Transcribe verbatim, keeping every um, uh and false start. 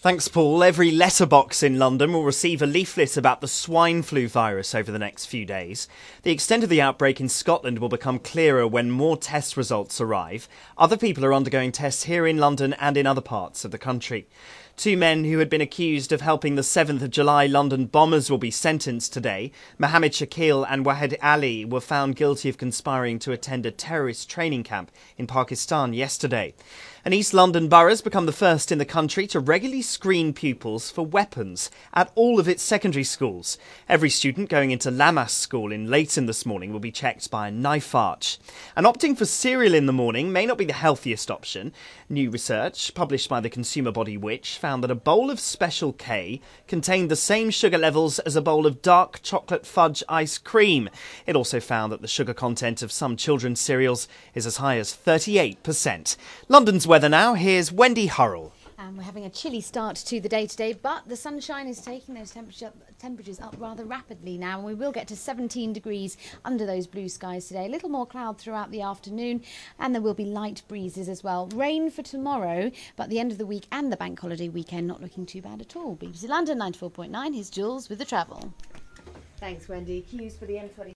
Thanks, Paul. Every letterbox in London will receive a leaflet about the swine flu virus over the next few days. The extent of the outbreak in Scotland will become clearer when more test results arrive. Other people are undergoing tests here in London and in other parts of the country. Two men who had been accused of helping the seventh of July London bombers will be sentenced today. Mohammed Shakil and Wahed Ali were found guilty of conspiring to attend a terrorist training camp in Pakistan yesterday. And East London boroughs become the first in the country to regularly screen pupils for weapons at all of its secondary schools. Every student going into Lammas School in Leighton this morning will be checked by a knife arch. And opting for cereal in the morning may not be the healthiest option. New research, published by the consumer body Which, found that a bowl of Special K contained the same sugar levels as a bowl of dark chocolate fudge ice cream. It also found that the sugar content of some children's cereals is as high as thirty-eight percent. London's weather now, here's Wendy Hurrell. And we're having a chilly start to the day today, but the sunshine is taking those temperature, temperatures up rather rapidly now, and we will get to seventeen degrees under those blue skies today. A little more cloud throughout the afternoon, and there will be light breezes as well. Rain for tomorrow, but the end of the week and the bank holiday weekend not looking too bad at all. B B C London ninety-four point nine, here's Jules with the travel. Thanks, Wendy. Queues for the M twenty